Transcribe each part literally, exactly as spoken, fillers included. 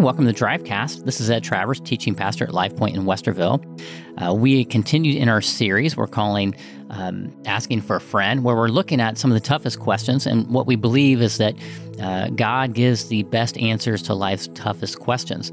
welcome to the Drivecast. This is Ed Travers, teaching pastor at Life Point in Westerville. Uh, we continued in our series we're calling um, Asking for a Friend, where we're looking at some of the toughest questions, and what we believe is that uh, God gives the best answers to life's toughest questions.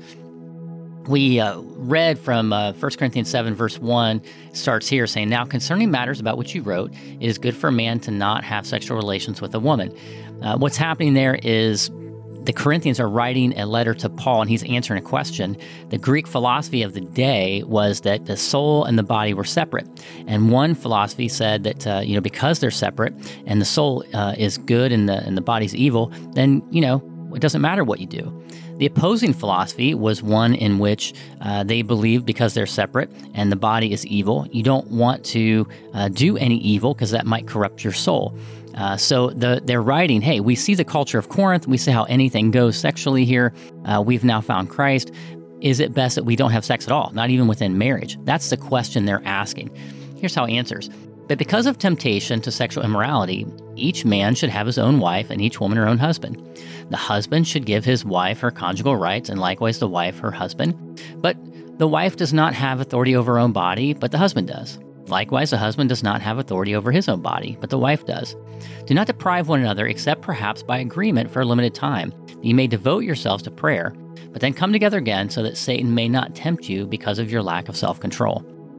We uh, read from uh, First Corinthians seven, verse one, starts here saying, "Now concerning matters about which you wrote, it is good for a man to not have sexual relations with a woman." Uh, what's happening there is the Corinthians are writing a letter to Paul, and he's answering a question. The Greek philosophy of the day was that the soul and the body were separate. And one philosophy said that, uh, you know, because they're separate and the soul uh, is good and the, and the body's evil, then, you know, it doesn't matter what you do. The opposing philosophy was one in which uh, they believed because they're separate and the body is evil, you don't want to uh, do any evil because that might corrupt your soul. Uh, so the, they're writing, hey, we see the culture of Corinth. We see how anything goes sexually here. Uh, we've now found Christ. Is it best that we don't have sex at all, not even within marriage? That's the question they're asking. Here's how he answers. But because of temptation to sexual immorality, each man should have his own wife and each woman her own husband. The husband should give his wife her conjugal rights, and likewise the wife her husband. But the wife does not have authority over her own body, but the husband does. Likewise, the husband does not have authority over his own body, but the wife does. Do not deprive one another, except perhaps by agreement for a limited time, that you may devote yourselves to prayer, but then come together again so that Satan may not tempt you because of your lack of self-control.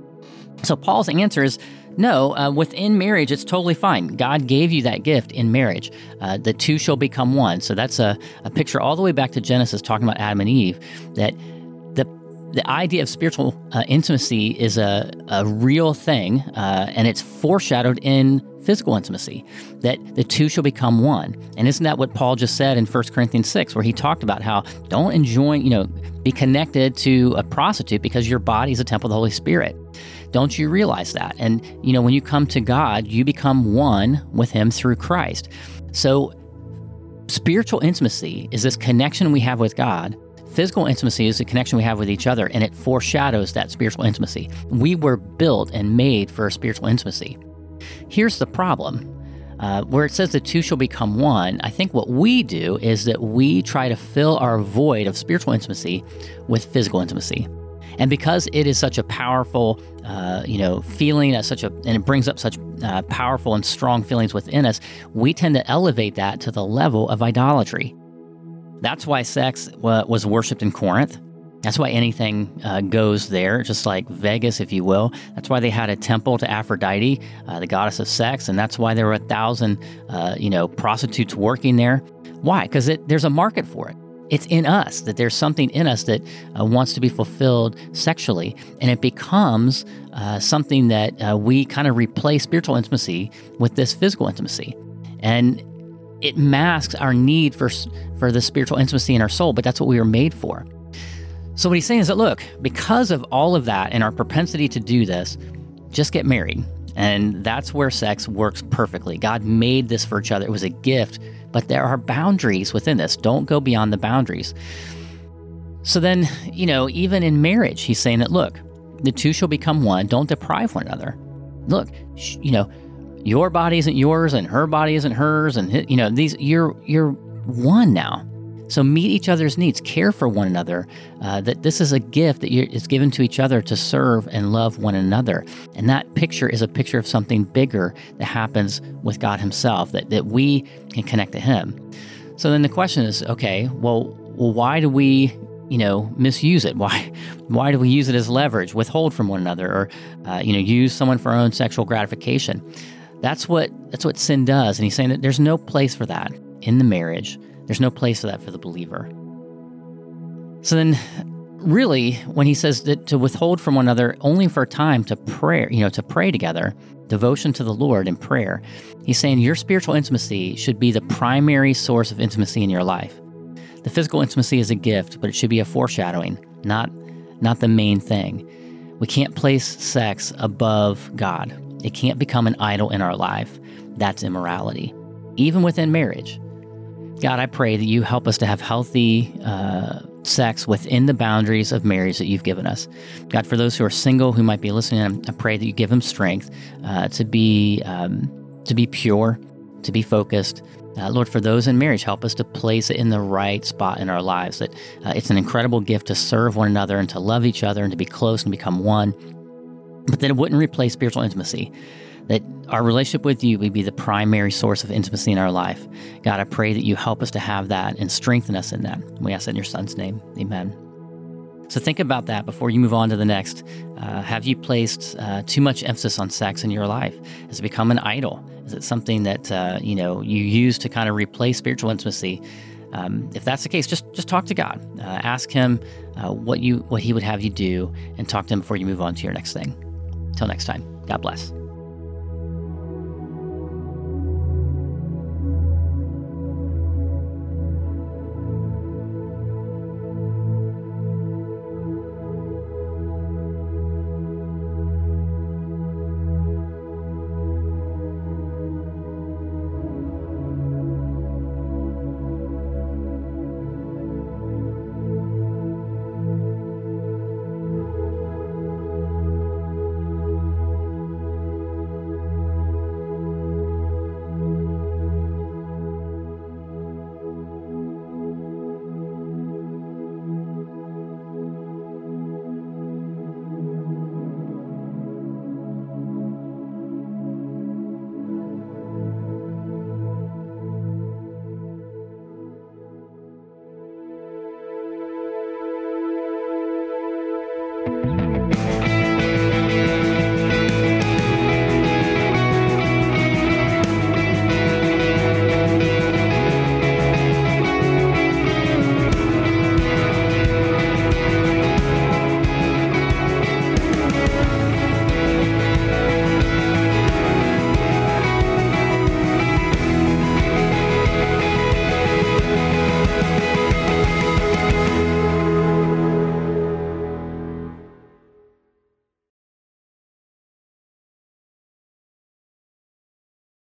So Paul's answer is, no, uh, within marriage, it's totally fine. God gave you that gift in marriage. Uh, the two shall become one. So that's a, a picture all the way back to Genesis, talking about Adam and Eve, that the The idea of spiritual uh, intimacy is a, a real thing, uh, and it's foreshadowed in physical intimacy, that the two shall become one. And isn't that what Paul just said in First Corinthians six, where he talked about how don't enjoy, you know, be connected to a prostitute because your body is a temple of the Holy Spirit. Don't you realize that? And, you know, when you come to God, you become one with Him through Christ. So spiritual intimacy is this connection we have with God. Physical intimacy is the connection we have with each other, and it foreshadows that spiritual intimacy. We were built and made for spiritual intimacy. Here's the problem. Uh, where it says the two shall become one, I think what we do is that we try to fill our void of spiritual intimacy with physical intimacy. And because it is such a powerful, uh, you know, feeling, uh, such a, and it brings up such uh, powerful and strong feelings within us, we tend to elevate that to the level of idolatry. That's why sex uh, was worshipped in Corinth. That's why anything uh, goes there, just like Vegas, if you will. That's why they had a temple to Aphrodite, uh, the goddess of sex, and that's why there were a thousand, uh, you know, prostitutes working there. Why? Because there's a market for it. It's in us, that there's something in us that uh, wants to be fulfilled sexually, and it becomes uh, something that uh, we kind of replace spiritual intimacy with this physical intimacy. And it masks our need for for the spiritual intimacy in our soul, but that's what we were made for. So what he's saying is that, look, because of all of that and our propensity to do this, just get married. And that's where sex works perfectly. God made this for each other. It was a gift, but there are boundaries within this. Don't go beyond the boundaries. So then, you know, even in marriage, he's saying that, look, the two shall become one. Don't deprive one another. Look, sh- you know, your body isn't yours and her body isn't hers. And, you know, these you're you're one now. So meet each other's needs, care for one another, uh, that this is a gift that is given to each other to serve and love one another. And that picture is a picture of something bigger that happens with God Himself, that, that we can connect to Him. So then the question is, okay, well, well why do we, you know, misuse it? Why why do we use it as leverage, withhold from one another, or, uh, you know, use someone for our own sexual gratification? That's what that's what sin does. And he's saying that there's no place for that in the marriage. There's no place for that for the believer. So then, really, when he says that to withhold from one another only for a time to pray, you know, to pray together, devotion to the Lord and prayer, he's saying your spiritual intimacy should be the primary source of intimacy in your life. The physical intimacy is a gift, but it should be a foreshadowing, not, not the main thing. We can't place sex above God. It can't become an idol in our life. That's immorality, even within marriage. God, I pray that you help us to have healthy uh, sex within the boundaries of marriage that you've given us. God, for those who are single, who might be listening, I pray that you give them strength uh, to be um, to be pure, to be focused, Uh, Lord, for those in marriage, help us to place it in the right spot in our lives, that uh, it's an incredible gift to serve one another and to love each other and to be close and become one, but that it wouldn't replace spiritual intimacy, that our relationship with you would be the primary source of intimacy in our life. God, I pray that you help us to have that and strengthen us in that. We ask that in your Son's name. Amen. So think about that before you move on to the next. Uh, have you placed uh, too much emphasis on sex in your life? Has it become an idol? Is it something that uh, you know you use to kind of replace spiritual intimacy? Um, if that's the case, just just talk to God. Uh, ask Him uh, what you what He would have you do, and talk to Him before you move on to your next thing. Until next time, God bless.